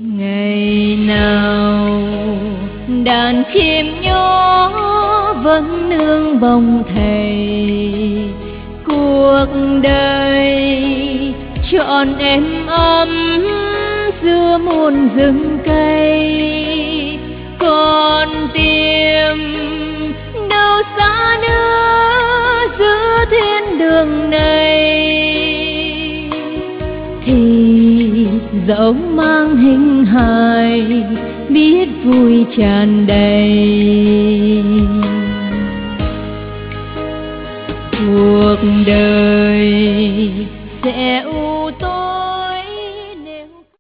Ngày nào đàn chim nhỏ vẫn nương bông thầy, cuộc đời trọn êm ấm giữa muôn rừng cây. Còn tìm đâu xa nữa giữa thiên đường này, thì dẫu mang hình hài biết vui tràn đầy. Cuộc đời sẽ